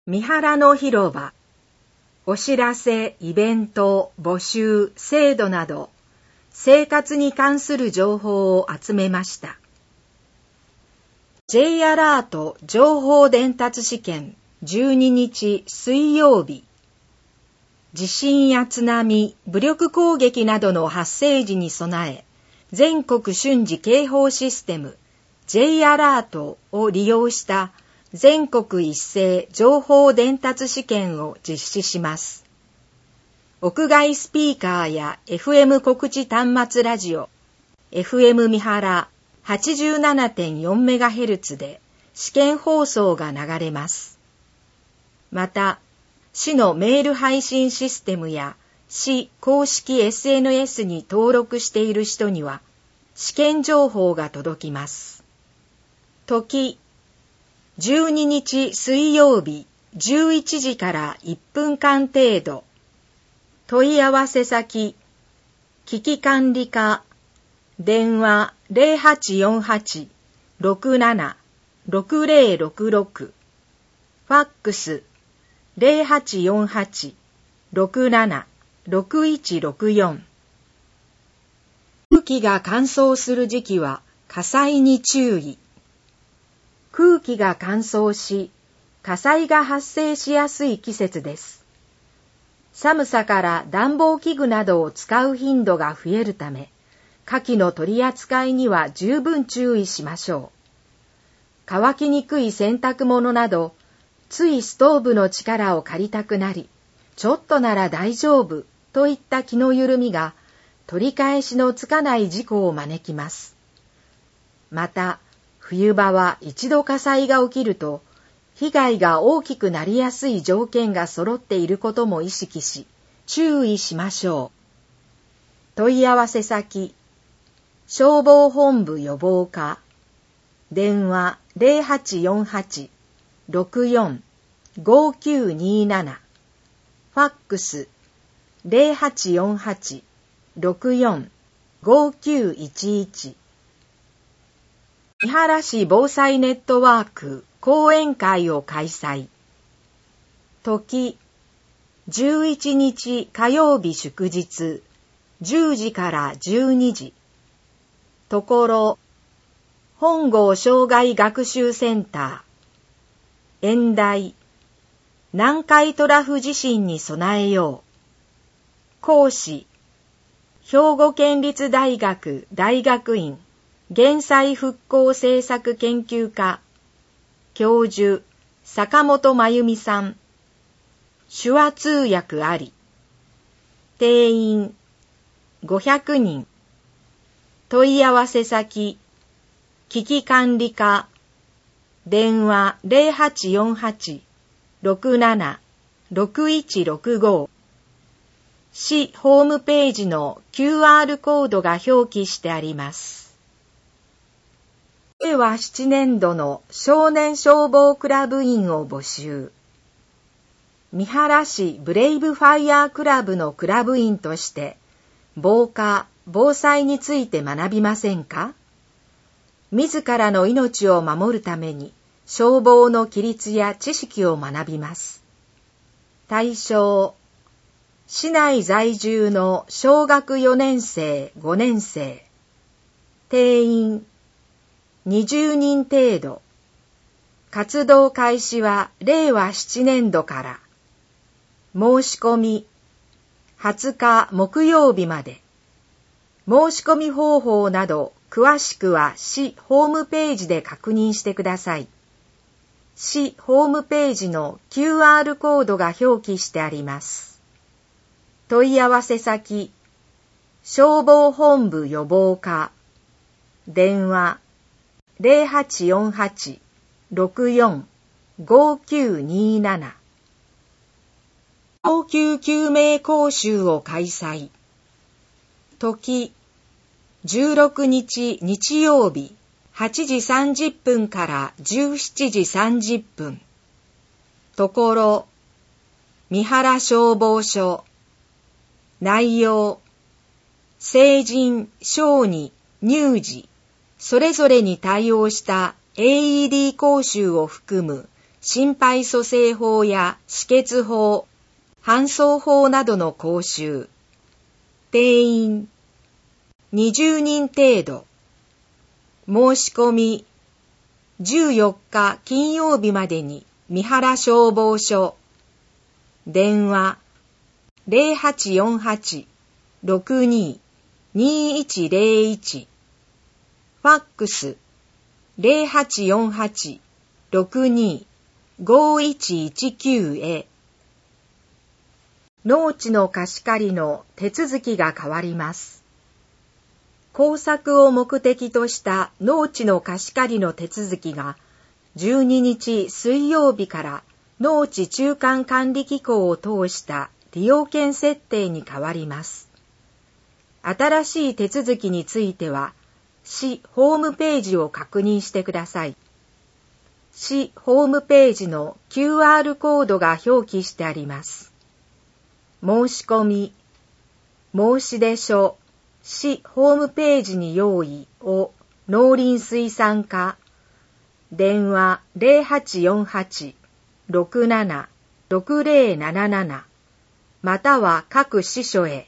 三原の広場、お知らせ、イベント、募集、制度など、生活に関する情報を集めました。J アラート情報伝達試験12日水曜日。地震や津波、武力攻撃などの発生時に備え、全国瞬時警報システム J アラートを利用した全国一斉情報伝達試験を実施します。屋外スピーカーや FM 告知端末ラジオ、FM 三原 87.4MHz で試験放送が流れます。また、市のメール配信システムや市公式 SNS に登録している人には試験情報が届きます。時、12日水曜日11時から1分間程度。問い合わせ先、危機管理課、電話 0848-67-6066、ファックス0848-67-6164。空気が乾燥する時期は火災に注意。空気が乾燥し、火災が発生しやすい季節です。寒さから暖房器具などを使う頻度が増えるため、火器の取り扱いには十分注意しましょう。乾きにくい洗濯物など、ついストーブの力を借りたくなり、ちょっとなら大丈夫といった気の緩みが、取り返しのつかない事故を招きます。また、冬場は一度火災が起きると、被害が大きくなりやすい条件が揃っていることも意識し、注意しましょう。問い合わせ先、消防本部予防課、電話 0848-64-5927、ファックス 0848-64-5911。三原市防災ネットワーク講演会を開催。時、11日火曜日祝日、10時から12時。ところ、本郷障害学習センター。演題、南海トラフ地震に備えよう。講師、兵庫県立大学大学院減災復興政策研究科、教授、坂本真由美さん。手話通訳あり。定員、500人。問い合わせ先、危機管理課、電話0848-67-6165。市ホームページの QR コードが表記してあります。令和7年度の少年消防クラブ員を募集。三原市ブレイブファイヤークラブのクラブ員として、防火・防災について学びませんか？自らの命を守るために消防の規律や知識を学びます。対象、市内在住の小学4年生、5年生。定員、20人程度。活動開始は令和7年度から。申し込み、20日木曜日まで。申し込み方法など詳しくは市ホームページで確認してください。市ホームページの QR コードが表記してあります。問い合わせ先、消防本部予防課、電話0848-64-5927。応急救命講習を開催。時、16日日曜日8時30分から17時30分。ところ、三原消防署。内容、成人、小児、乳児、それぞれに対応した AED 講習を含む心肺蘇生法や止血法、搬送法などの講習。定員20人程度。申し込み14日金曜日までに三原消防署。電話0848-62-2101。ファックス0848-62-5119へ。農地の貸し借りの手続きが変わります。耕作を目的とした農地の貸し借りの手続きが12日水曜日から農地中間管理機構を通した利用権設定に変わります。新しい手続きについては、市ホームページを確認してください。市ホームページの QR コードが表記してあります。申し込み、申出書、市ホームページに用意を農林水産課、電話0848-67-6077または各支所へ。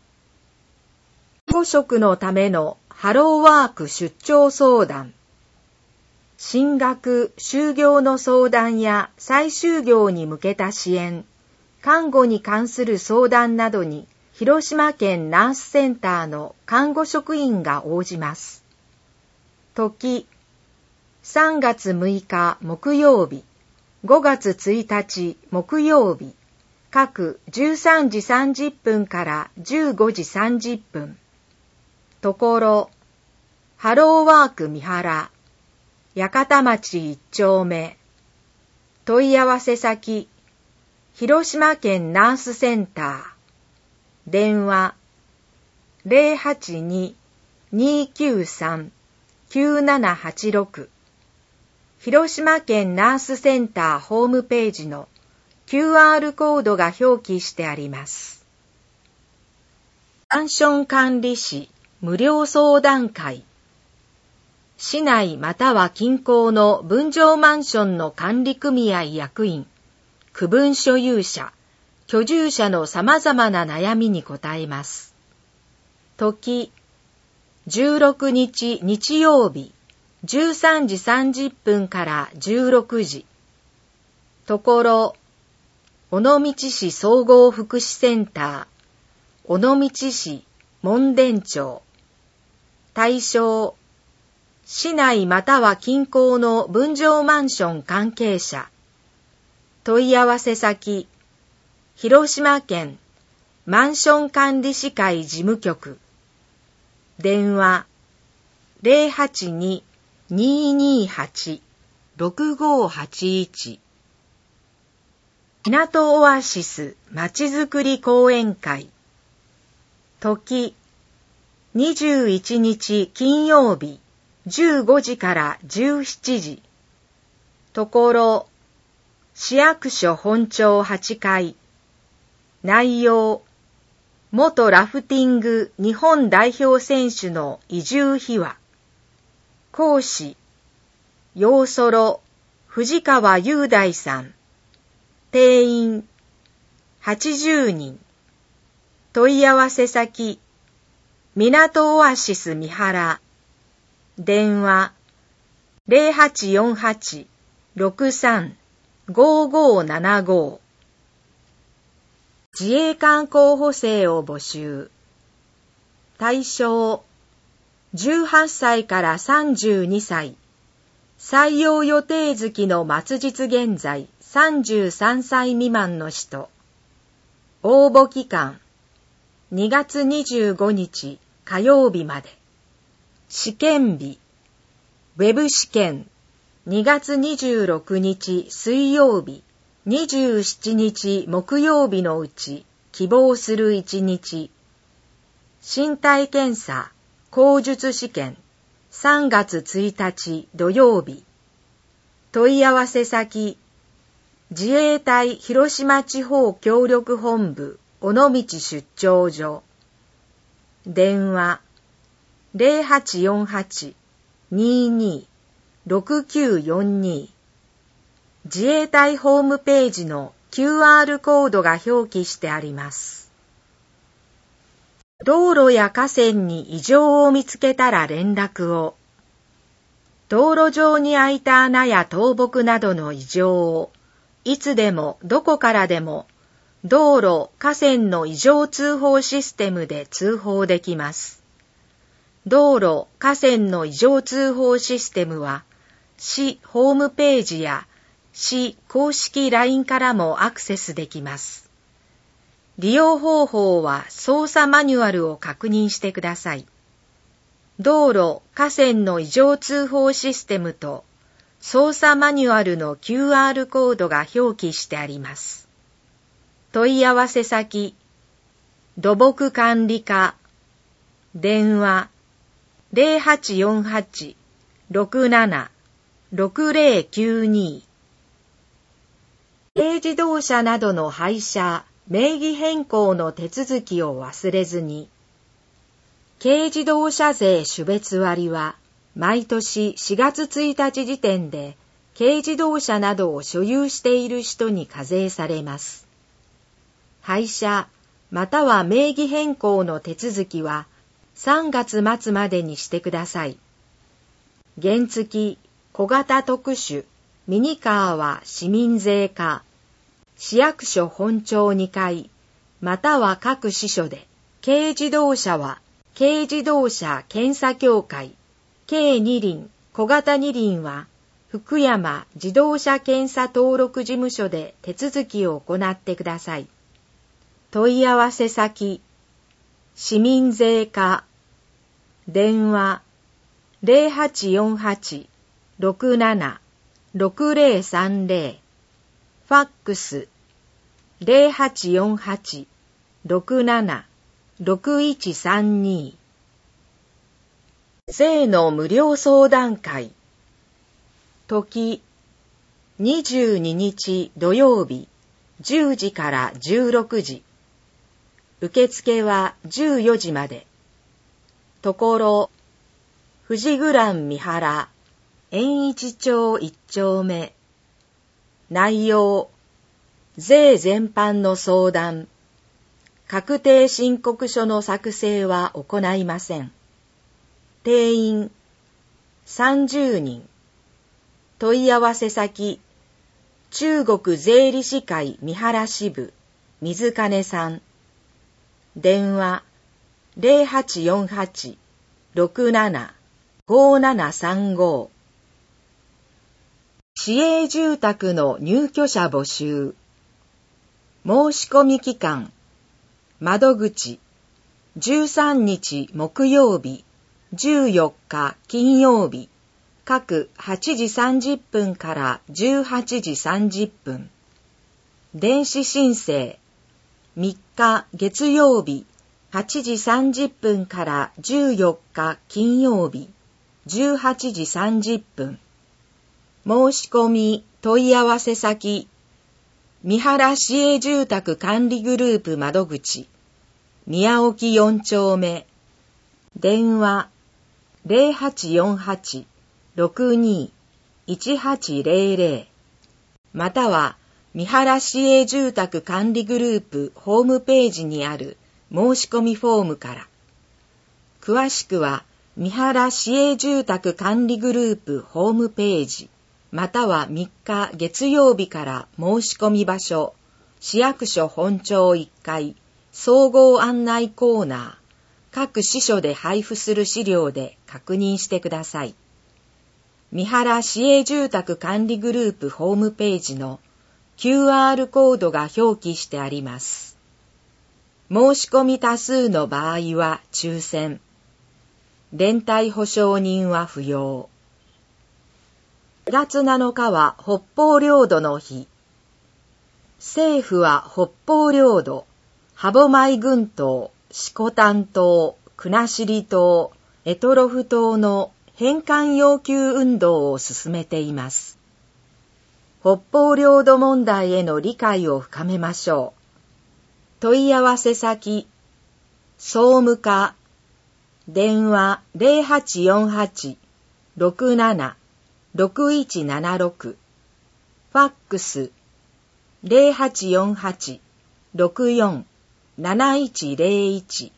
保護職のためのハローワーク出張相談。進学・就業の相談や再就業に向けた支援、看護に関する相談などに広島県ナースセンターの看護職員が応じます。時、3月6日木曜日、5月1日木曜日、各13時30分から15時30分。ところ、ハローワーク三原、八幡町1丁目。問い合わせ先、広島県ナースセンター。電話、082-293-9786。広島県ナースセンターホームページの QR コードが表記してあります。マンション管理士無料相談会。市内または近郊の分譲マンションの管理組合役員、区分所有者、居住者の様々な悩みに答えます。時、16日日曜日、13時30分から16時。ところ、尾道市総合福祉センター、尾道市門田町。対象、市内または近郊の分譲マンション関係者。問い合わせ先、広島県マンション管理士会事務局。電話、082-228-6581。港オアシスまちづくり講演会。時、21日金曜日、15時から17時。ところ、市役所本庁8階。内容、元ラフティング日本代表選手の移住秘話。講師、ヨーソロ藤川雄大さん。定員、80人。問い合わせ先、港オアシス三原。電話、0848-63-5575。自衛官候補生を募集。対象、18歳から32歳。採用予定月の末日現在33歳未満の人。応募期間、2月25日火曜日まで。試験日、ウェブ試験、2月26日水曜日、27日木曜日のうち希望する1日。身体検査、口述試験、3月1日土曜日。問い合わせ先、自衛隊広島地方協力本部尾道出張所。電話、0848-22-6942。 自衛隊ホームページの QR コードが表記してあります。道路や河川に異常を見つけたら連絡を。道路上に開いた穴や倒木などの異常を、いつでもどこからでも、道路・河川の異常通報システムで通報できます。道路・河川の異常通報システムは、市ホームページや市公式 LINE からもアクセスできます。利用方法は操作マニュアルを確認してください。道路・河川の異常通報システムと操作マニュアルの QR コードが表記してあります。問い合わせ先、土木管理課、電話 0848-67-6092。軽自動車などの廃車、名義変更の手続きを忘れずに。軽自動車税種別割は、毎年4月1日時点で、軽自動車などを所有している人に課税されます。廃車、または名義変更の手続きは、3月末までにしてください。原付、小型特殊、ミニカーは市民税課、市役所本庁2階、または各支所で、軽自動車は、軽自動車検査協会、軽二輪、小型二輪は、福山自動車検査登録事務所で手続きを行ってください。問い合わせ先、市民税課、電話、0848-67-6030、ファックス、0848-67-6132。税の無料相談会。時、22日土曜日、10時から16時。受付は14時まで。ところ、富士グラン三原、円一町1丁目。内容、税全般の相談。確定申告書の作成は行いません。定員、30人。問い合わせ先、中国税理士会三原支部、水金さん。電話、0848-67-5735。市営住宅の入居者募集。申し込み期間、窓口、13日木曜日、14日金曜日、各8時30分から18時30分。電子申請、3日月曜日、8時30分から14日金曜日、18時30分。申し込み問い合わせ先、三原市営住宅管理グループ窓口、宮沖4丁目。電話、0848-62-1800。または、三原市営住宅管理グループホームページにある申し込みフォームから。詳しくは、三原市営住宅管理グループホームページ、または3日月曜日から申し込み場所、市役所本庁1階、総合案内コーナー、各支所で配布する資料で確認してください。三原市営住宅管理グループホームページの QR コードが表記してあります。申し込み多数の場合は抽選。連帯保証人は不要。4月7日は北方領土の日。政府は北方領土、歯舞群島、色丹島、国後島、択捉島の返還要求運動を進めています。北方領土問題への理解を深めましょう。問い合わせ先、総務課、電話0848-67-6176。 ファックス 0848-64-7101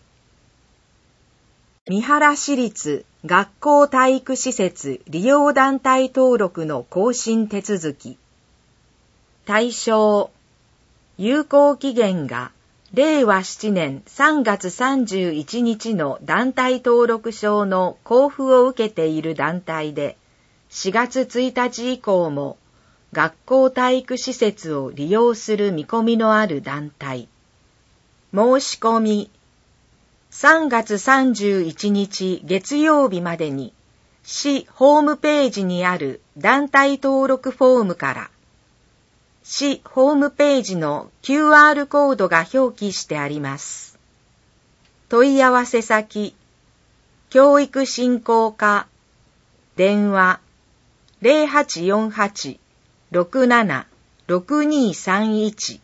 三原市立学校体育施設利用団体登録の更新手続き。対象、有効期限が令和7年3月31日の団体登録証の交付を受けている団体で、4月1日以降も学校体育施設を利用する見込みのある団体。申し込み、3月31日月曜日までに、市ホームページにある団体登録フォームから、市ホームページの QR コードが表記してあります。問い合わせ先、教育振興課、電話、0848-67-6231。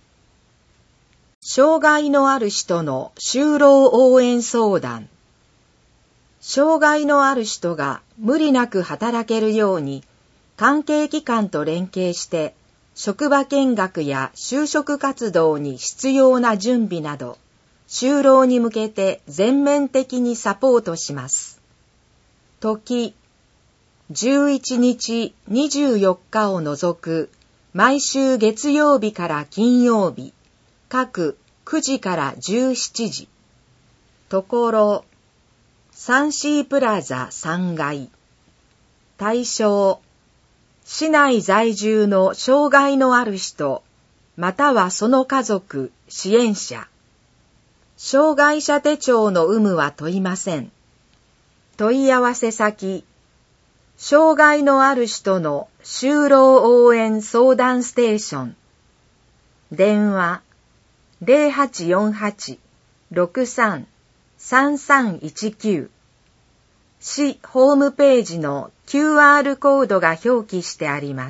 障害のある人の就労応援相談。障害のある人が無理なく働けるように、関係機関と連携して、職場見学や就職活動に必要な準備など、就労に向けて全面的にサポートします。時、11日24日を除く、毎週月曜日から金曜日、各9時から17時。ところ、サンシープラザ3階。対象、市内在住の障害のある人、またはその家族、支援者。障害者手帳の有無は問いません。問い合わせ先、障害のある人の就労応援相談ステーション。電話、0848-63-3319。市ホームページの QR コードが表記してあります。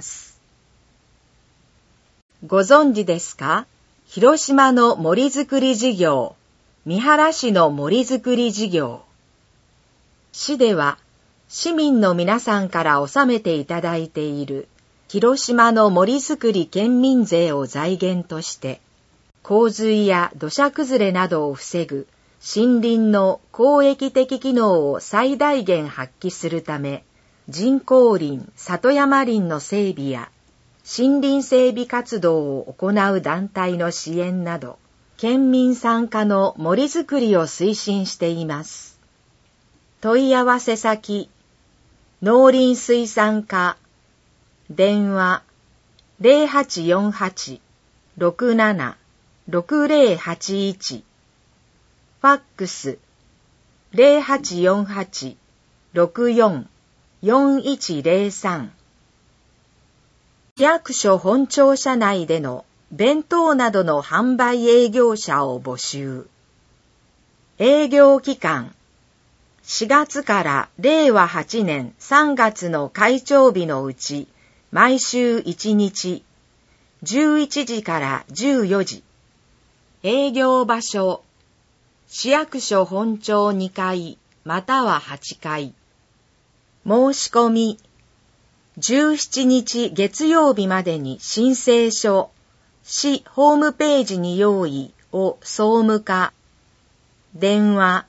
ご存知ですか？広島の森づくり事業、三原市の森づくり事業。市では、市民の皆さんから納めていただいている広島の森づくり県民税を財源として、洪水や土砂崩れなどを防ぐ森林の公益的機能を最大限発揮するため、人工林、里山林の整備や森林整備活動を行う団体の支援など、県民参加の森づくりを推進しています。問い合わせ先、農林水産課、電話、0848-67-6081、ファックス、0848-64-4103。市役所本庁舎内での弁当などの販売営業者を募集。営業期間、4月から令和8年3月の開庁日のうち、毎週1日、11時から14時。営業場所、市役所本庁2階または8階。申し込み、17日月曜日までに申請書、市ホームページに用意を総務課。電話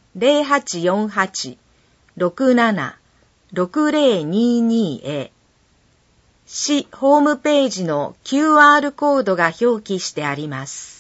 0848-67-6022へ。市ホームページの QR コードが表記してあります。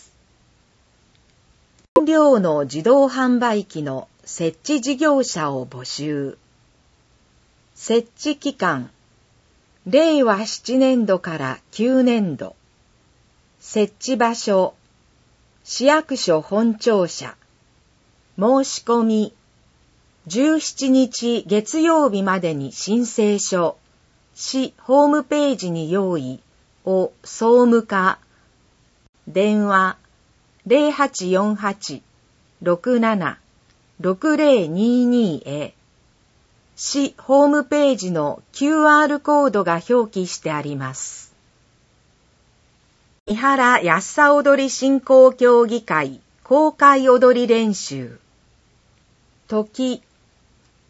飲料の自動販売機の設置事業者を募集。設置期間、令和7年度から9年度。設置場所、市役所本庁舎。申し込み、17日月曜日までに申請書、市ホームページに用意を総務課。電話0848-67-6022へ。市ホームページの QR コードが表記してあります。三原やっさ踊り振興協議会公開踊り練習。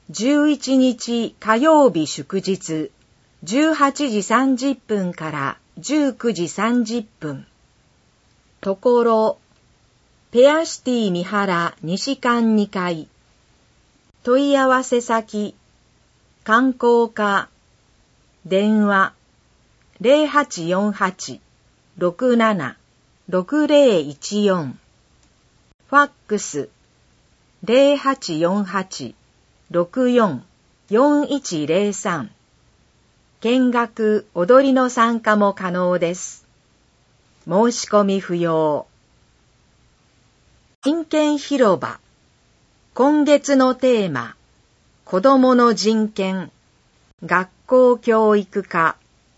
時、11日火曜日祝日18時30分から 19時30分。ところ、ペアシティ三原西館2階。問い合わせ先、観光課、電話、0848-67-6014。ファックス、0848-64-4103。見学、踊りの参加も可能です。申し込み不要。人権広場。今月のテーマ、子どもの人権、学校教育科。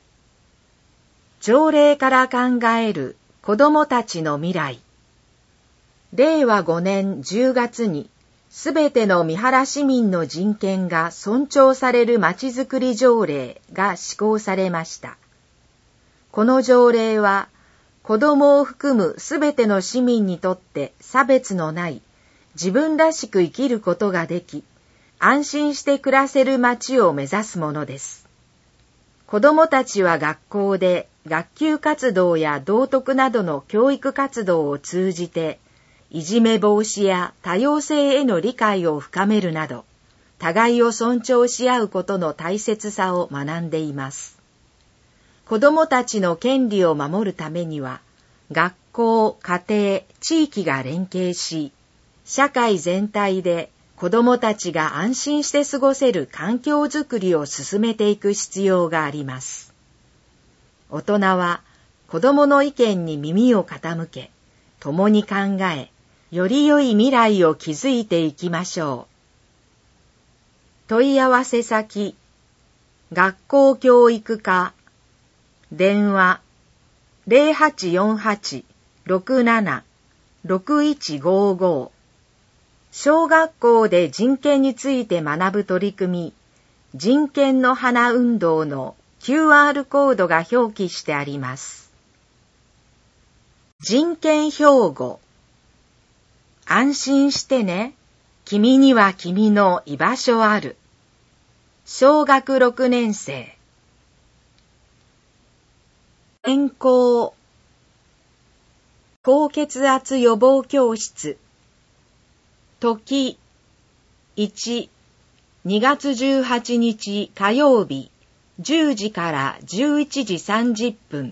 条例から考える子どもたちの未来。令和5年10月に、すべての三原市民の人権が尊重されるまちづくり条例が施行されました。この条例は、子どもを含むすべての市民にとって差別のない自分らしく生きることができ、安心して暮らせる街を目指すものです。子どもたちは学校で学級活動や道徳などの教育活動を通じて、いじめ防止や多様性への理解を深めるなど、互いを尊重し合うことの大切さを学んでいます。子どもたちの権利を守るためには、学校、家庭、地域が連携し、社会全体で子どもたちが安心して過ごせる環境づくりを進めていく必要があります。大人は子どもの意見に耳を傾け、共に考え、より良い未来を築いていきましょう。問い合わせ先、学校教育課、電話、0848-67-6155。小学校で人権について学ぶ取り組み、人権の花運動の QR コードが表記してあります。人権標語。安心してね。君には君の居場所ある。小学6年生。健康。高血圧予防教室。時。1、2月18日火曜日、10時から11時30分。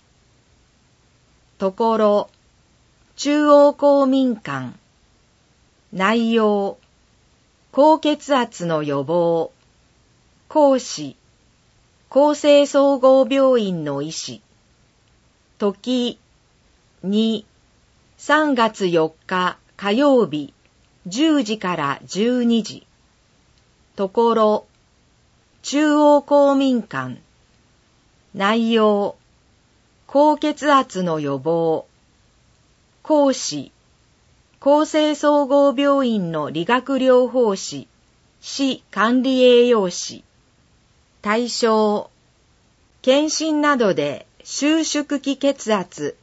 ところ、中央公民館。内容、高血圧の予防。講師、厚生総合病院の医師。時、2、3月4日火曜日、10時から12時。ところ、中央公民館。内容、高血圧の予防。講師、厚生総合病院の理学療法士、市管理栄養士。対象、検診などで収縮期血圧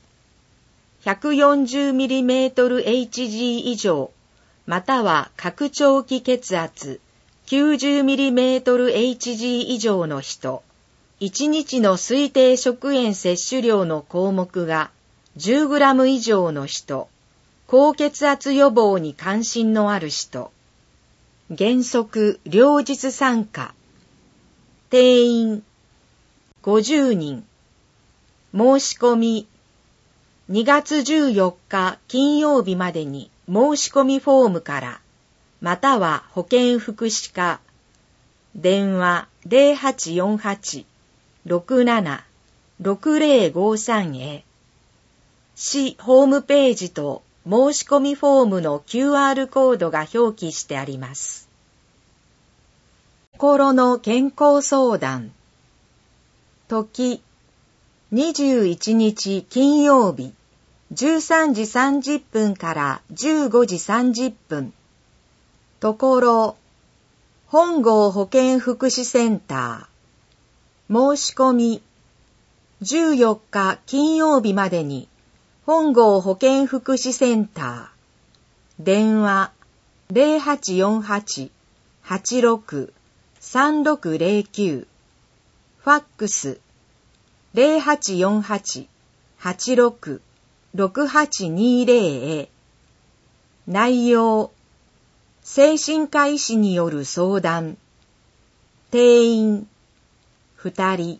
140mm/Hg 以上、または拡張期血圧 90mm/Hg 以上の人、1日の推定食塩摂取量の項目が 10g 以上の人、高血圧予防に関心のある人。原則両日参加。定員50人。申し込み2月14日金曜日までに申し込みフォームから、または保健福祉課、電話 0848-67-6053 へ。市ホームページと申し込みフォームの QR コードが表記してあります。心の健康相談。時、21日金曜日、13時30分から15時30分。ところ、本郷保健福祉センター。申し込み、14日金曜日までに、本郷保健福祉センター。電話、0848-86-3609。ファックス、 0848-86-6820 へ。内容、精神科医師による相談。定員、2人。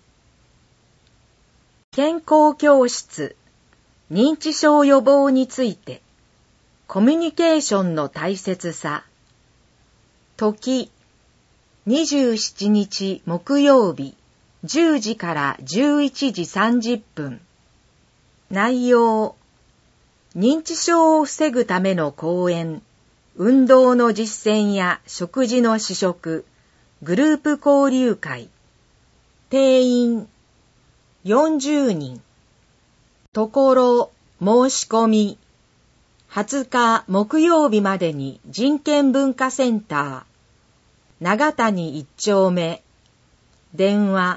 健康教室、認知症予防について、コミュニケーションの大切さ。時、27日木曜日、10時から11時30分。内容、認知症を防ぐための講演、運動の実践や食事の試食、グループ交流会。定員、40人。ところ、申し込み。20日木曜日までに人権文化センター、長谷1丁目。電話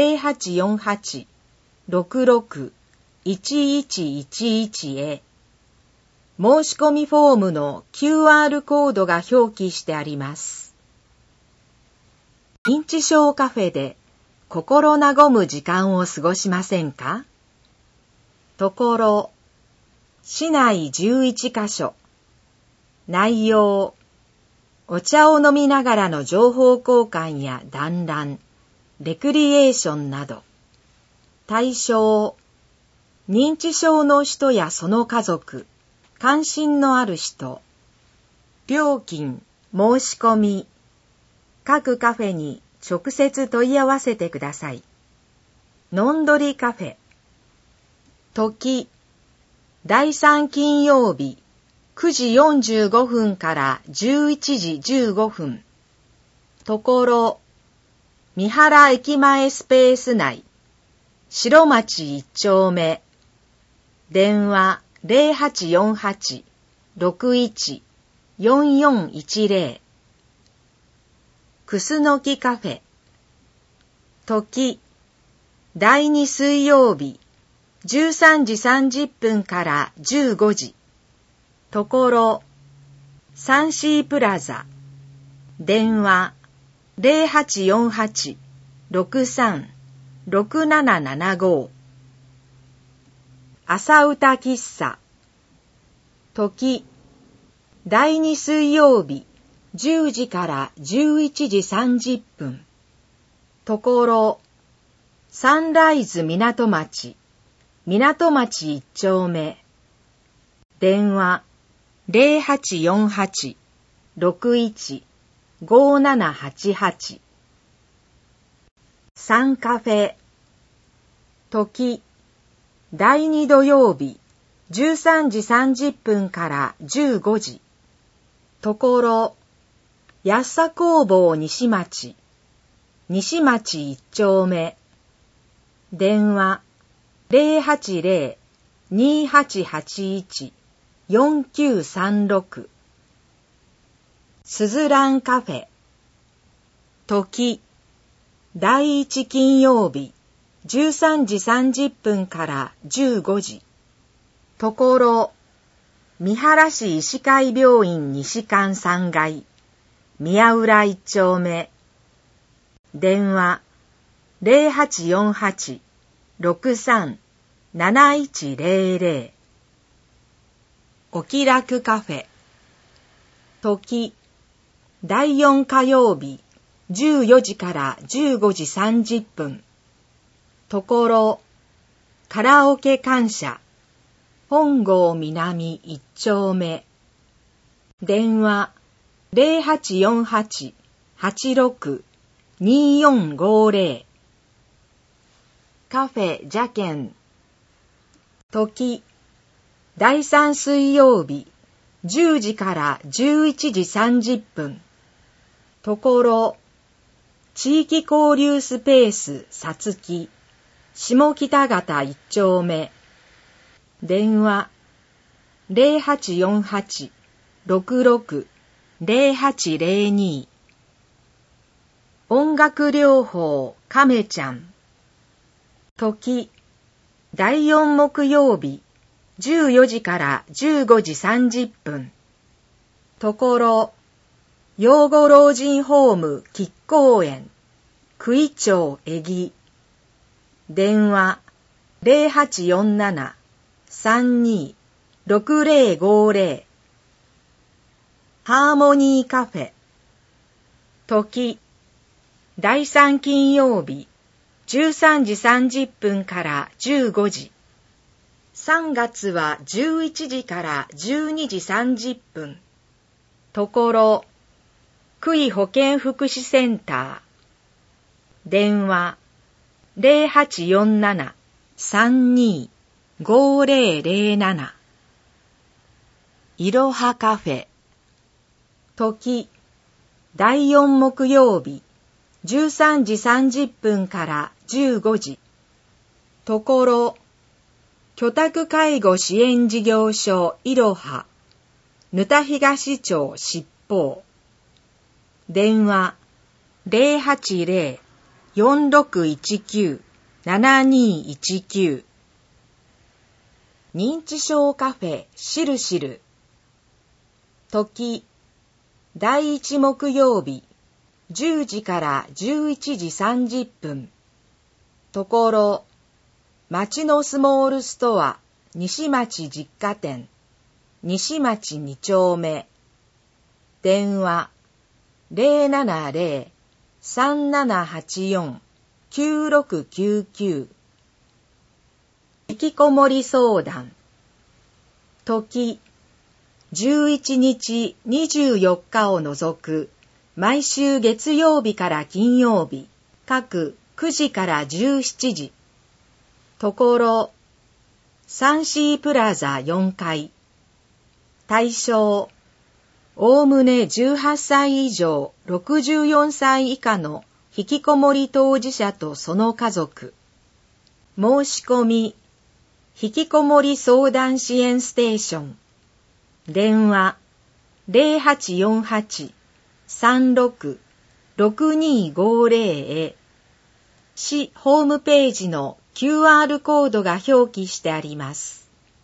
0848-66-1111へ。申し込みフォームの QR コードが表記してあります。認知症カフェで心和む時間を過ごしませんか？ところ、市内11カ所。内容、お茶を飲みながらの情報交換や団らん、レクリエーションなど。対象、認知症の人やその家族、関心のある人。料金、申し込み。各カフェに直接問い合わせてください。のんどりカフェ。時、第3金曜日、9時45分から11時15分。ところ、三原駅前スペース内、白町1丁目。電話0848-61-4410。くすのきカフェ。時、第2水曜日、13時30分から15時。ところ、サンシープラザ。電話0848-63-6775。朝歌喫茶。時、第2水曜日、10時から11時30分。ところ、サンライズ港町、港町1丁目。電話0848-61-5788。サンカフェ。時、第2土曜日、13時30分から15時。ところ、安佐工房西町、西町1丁目。電話080-2881-4936。すずらんカフェ。時、第1金曜日、13時30分から15時。ところ、三原市医師会病院西館3階、宮浦1丁目。電話0848-63-7100。お気楽カフェ。時、第4火曜日、14時から15時30分。ところ、カラオケ感謝、本郷南1丁目。電話0848-86-2450。カフェジャケン。時、第3水曜日、10時から11時30分。ところ、地域交流スペースさつき、下北方1丁目。電話0848-66-0802。音楽療法亀ちゃん。時、第4木曜日、14時から15時30分。ところ、養護老人ホーム吉公園、九井町江木。 電話 0847-32-6050 ハーモニーカフェ時第3金曜日13時30分から15時3月は11時から12時30分ところ区医保健福祉センター電話 0847-32-5007 いろはカフェ時第4木曜日13時30分から15時ところ居宅介護支援事業所いろは沼田東町七宝電話 080-4619-7219 認知症カフェしるしる時第1木曜日10時から11時30分ところ町のスモールストア西町実家店西町2丁目電話 070-3784-9699 引きこもり相談時11日24日を除く毎週月曜日から金曜日各9時から17時ところサンシープラザ4階対象おおむね18歳以上64歳以下の引きこもり当事者とその家族申し込み引きこもり相談支援ステーション電話 0848-36-6250 へ市ホームページの QR コードが表記してあります。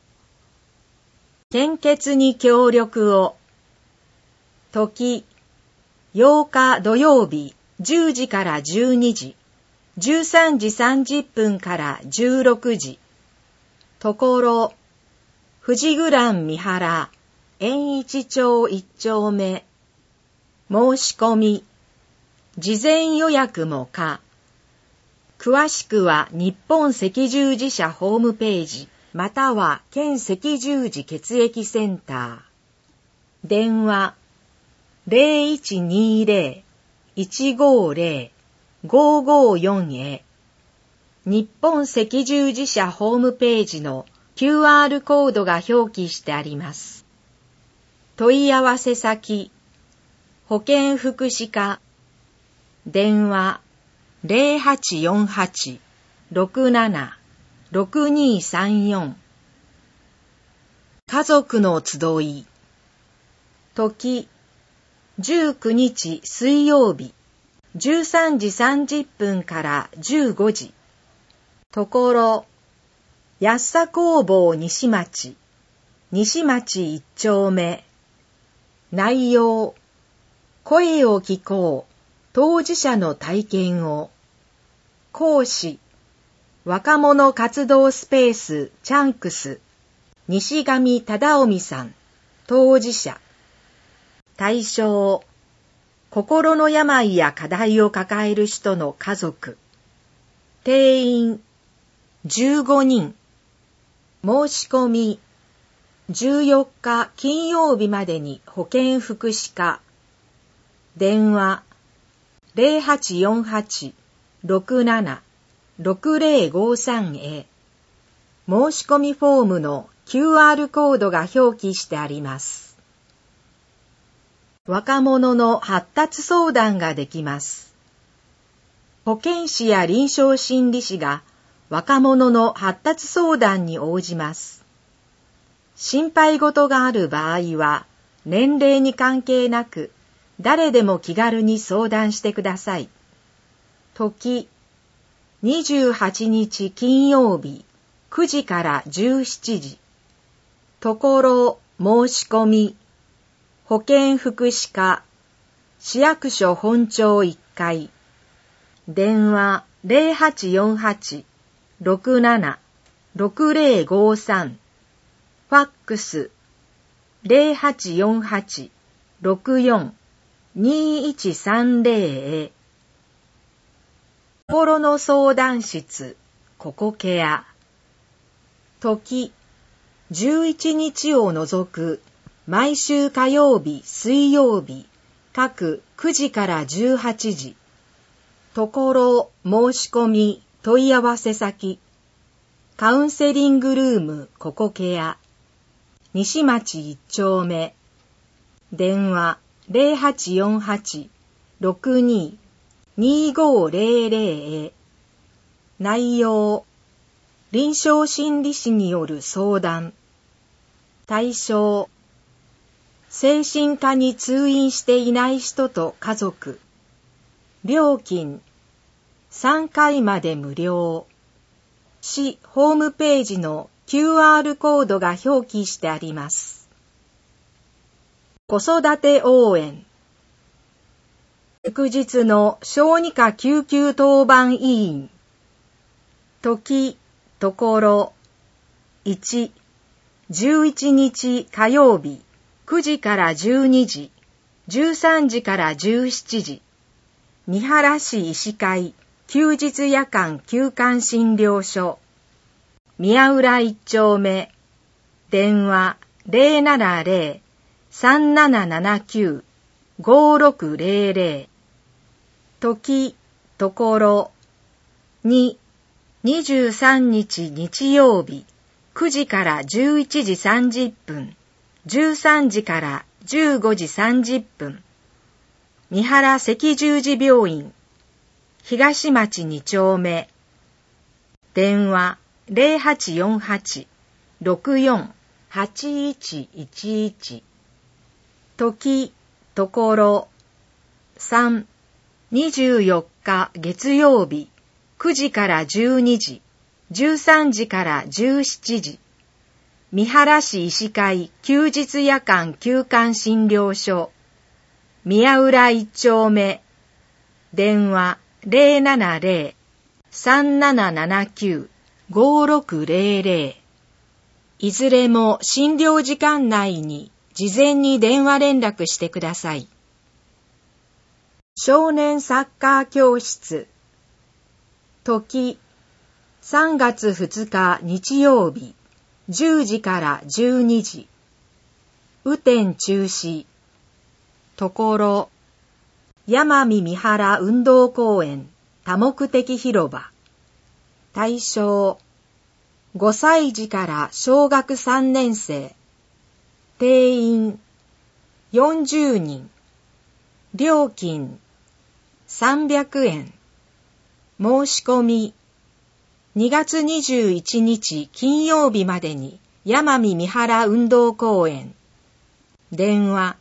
献血に協力を時8日土曜日10時から12時13時30分から16時ところ富士グラン三原円一町1丁目申し込み事前予約も可詳しくは日本赤十字社ホームページまたは県赤十字血液センター電話 0120-150-554 へ日本赤十字社ホームページの QR コードが表記してあります。問い合わせ先保健福祉課電話 0848-67-6234 家族の集い時19日水曜日13時30分から15時ところ安佐工房西町西町1丁目内容声を聞こう当事者の体験を講師若者活動スペースチャンクス西上忠臣さん当事者対象心の病や課題を抱える人の家族定員15人申し込み14日金曜日までに保健福祉課電話 0848-67-6053 へ申し込みフォームの QR コードが表記してあります。若者の発達相談ができます。保健師や臨床心理士が若者の発達相談に応じます。心配事がある場合は、年齢に関係なく、誰でも気軽に相談してください。時、28日金曜日、9時から17時。ところ、申し込み、保健福祉課、市役所本町1階。電話 07-6053、ファックス 0848-64-2130 へ。心の相談室ココケア。時11日を除く毎週火曜日、水曜日各9時から18時。ところ申し込み問い合わせ先カウンセリングルームココケア西町1丁目。電話 0848-62-2500 へ。内容臨床心理士による相談。対象精神科に通院していない人と家族。料金3回まで無料。市ホームページの QR コードが表記してあります。子育て応援。翌日の小児科救急当番委員。時、ところ。1、11日火曜日、9時から12時、13時から17時。三原市医師会休日夜間休館診療所。宮浦1丁目。電話 070-3779-5600。時、ところ。2、23日日曜日、9時から11時30分、13時から15時30分。三原赤十字病院、東町2丁目。電話0848-64-8111。時、ところ。3、24日月曜日、9時から12時、13時から17時。三原市医師会休日夜間休館診療所。宮浦1丁目。電話070-3779-5600。いずれも診療時間内に事前に電話連絡してください。少年サッカー教室。時3月2日日曜日10時から12時。雨天中止。ところ山見三原運動公園多目的広場。対象5歳児から小学3年生。定員40人。料金300円。申し込み2月21日金曜日までに山見三原運動公園。電話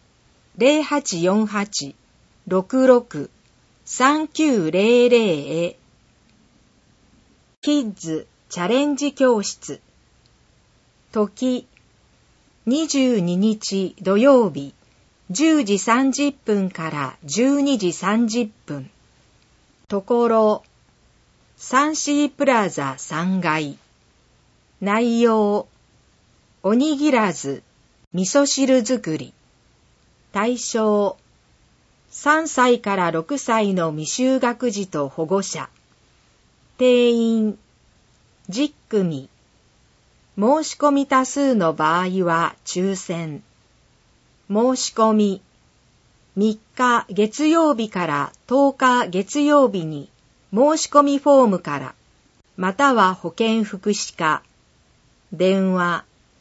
0848-66-3900 へ。キッズチャレンジ教室。時22日土曜日10時30分から12時30分。ところサンシープラザ3階。内容おにぎらず味噌汁作り。対象3歳から6歳の未就学児と保護者。定員10組。申し込み多数の場合は抽選。申し込み3日月曜日から10日月曜日に申し込みフォームから、または保健福祉課。電話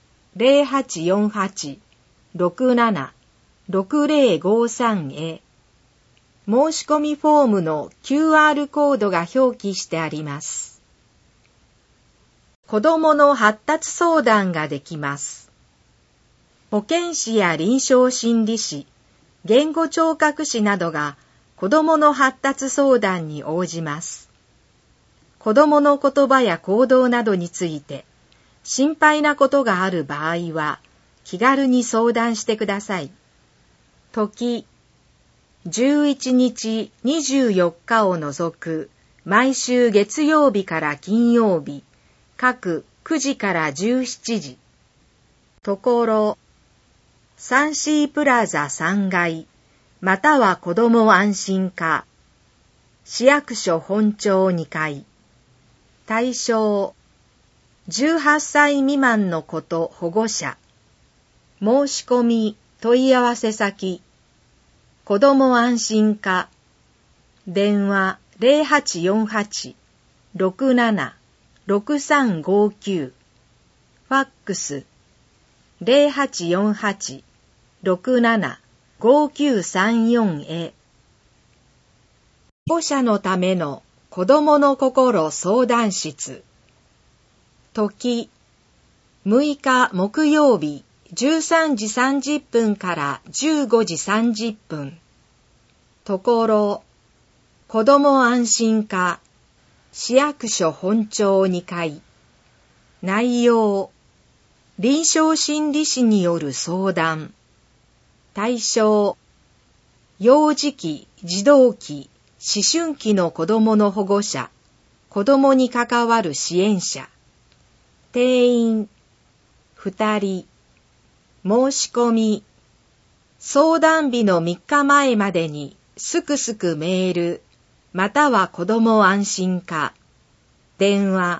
0848-67-6053 へ。申し込みフォームの QR コードが表記してあります。子どもの発達相談ができます。保健師や臨床心理士、言語聴覚士などが子どもの発達相談に応じます。子どもの言葉や行動などについて心配なことがある場合は気軽に相談してください。時11日24日を除く毎週月曜日から金曜日、各9時から17時。ところ、サンシープラザ3階、または子ども安心課、市役所本庁2階。対象、18歳未満の子と保護者。申し込み、問い合わせ先、子ども安心課。電話0848-67-6359。ファックス0848-67-5934へ。保護者のための子どもの心相談室。時、6日木曜日13時30分から15時30分。ところ、子ども安心課、市役所本庁2階。内容、臨床心理士による相談。対象、幼児期、児童期、思春期の子どもの保護者、子どもに関わる支援者。定員、2人。申し込み、相談日の3日前までにすくすくメール、または子ども安心課。電話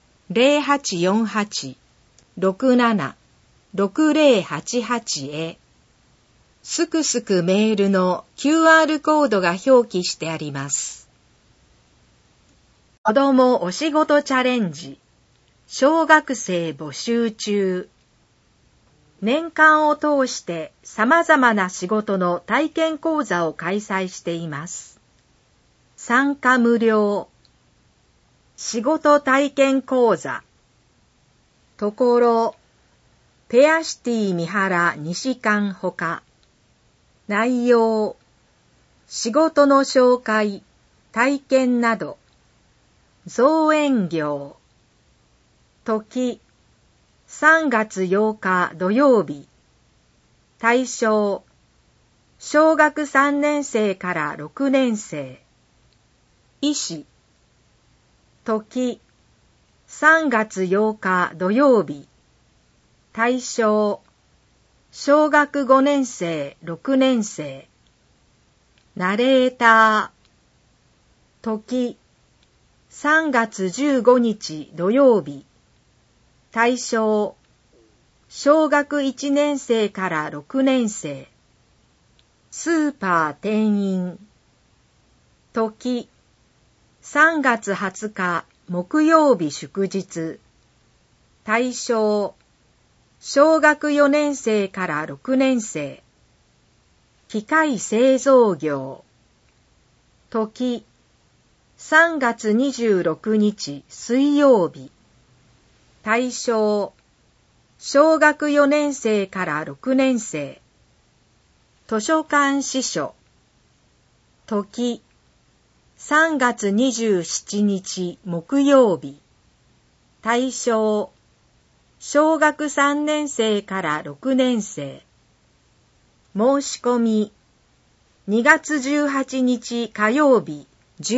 0848-67-6088へ。すくすくメールの QR コードが表記してあります。子どもお仕事チャレンジ、小学生募集中。年間を通して様々な仕事の体験講座を開催しています。参加無料。仕事体験講座。ところ、ペアシティ三原西館ほか。内容、仕事の紹介、体験など。造園業。時、3月8日土曜日。対象、小学3年生から6年生。医師。時、3月8日土曜日。対象、小学5年生、6年生。ナレーター。時、3月15日土曜日。対象、小学1年生から6年生。スーパー店員。時、3月20日木曜日祝日。対象、小学4年生から6年生。機械製造業。時、3月26日水曜日。対象、小学4年生から6年生。図書館司書。時、3月27日木曜日。対象、小学3年生から6年生。申し込み、2月18日火曜日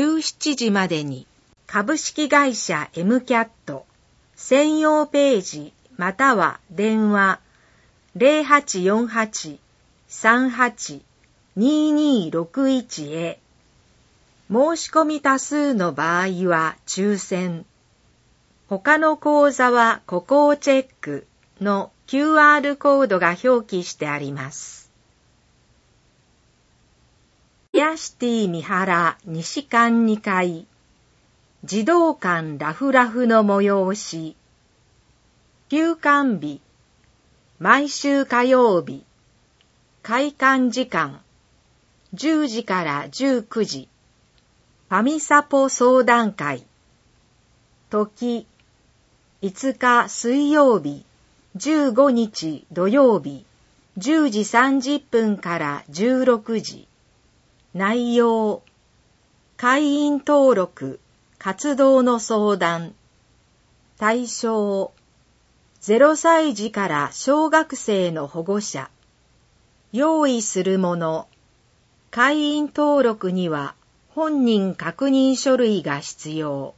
17時までに、株式会社 MCAT専用ページまたは電話0848-38-2261へ。申し込み多数の場合は抽選。他の講座はここをチェックの QR コードが表記してあります。ペアシティ三原西館2階。児童館ラフラフの催し。休館日。毎週火曜日。開館時間。10時から19時。ファミサポ相談会。時。5日水曜日。15日土曜日。10時30分から16時。内容。会員登録。活動の相談。対象、0歳児から小学生の保護者。用意するもの。会員登録には本人確認書類が必要。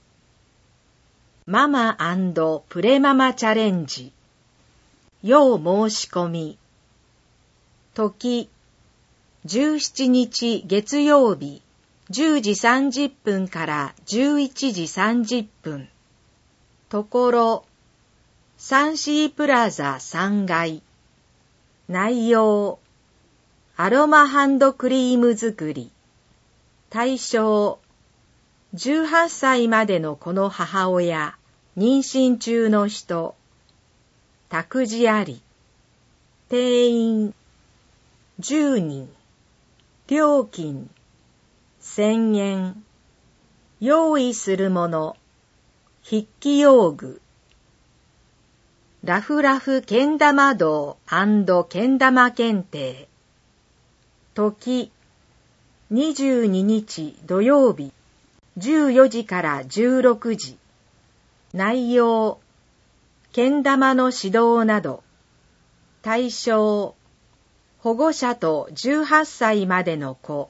ママ&プレママチャレンジ。要申し込み。時、17日月曜日、10時30分から11時30分。ところ、サンシープラザ3階。内容、アロマハンドクリーム作り。対象、18歳までの子の母親、妊娠中の人。託児あり。定員、10人。料金、1000円。用意するもの、筆記用具。ラフラフけん玉道&けん玉検定。時、22日土曜日、14時から16時。内容、けん玉の指導など。対象、保護者と18歳までの子。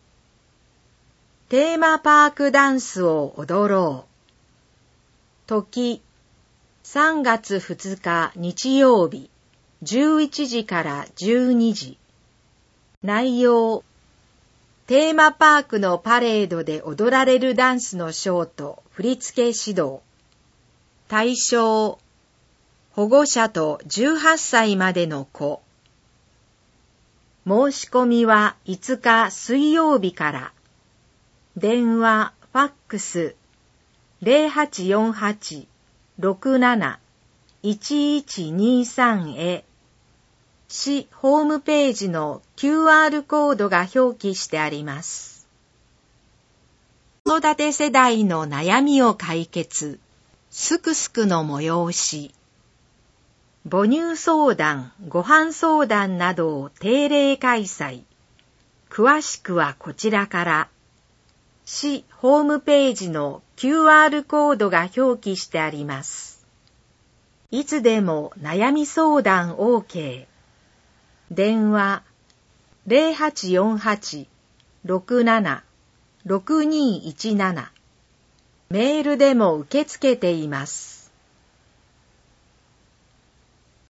テーマパークダンスを踊ろう。時、3月2日日曜日、11時から12時。内容、テーマパークのパレードで踊られるダンスのショーと振付指導。対象、保護者と18歳までの子。申し込みは5日水曜日から。電話、ファックス、0848-67-1123 へ。市ホームページの QR コードが表記してあります。子育て世代の悩みを解決。すくすくの催し。母乳相談、ご飯相談などを定例開催。詳しくはこちらから。市ホームページの QR コードが表記してあります。いつでも悩み相談 OK。電話 0848-67-6217。メールでも受け付けています。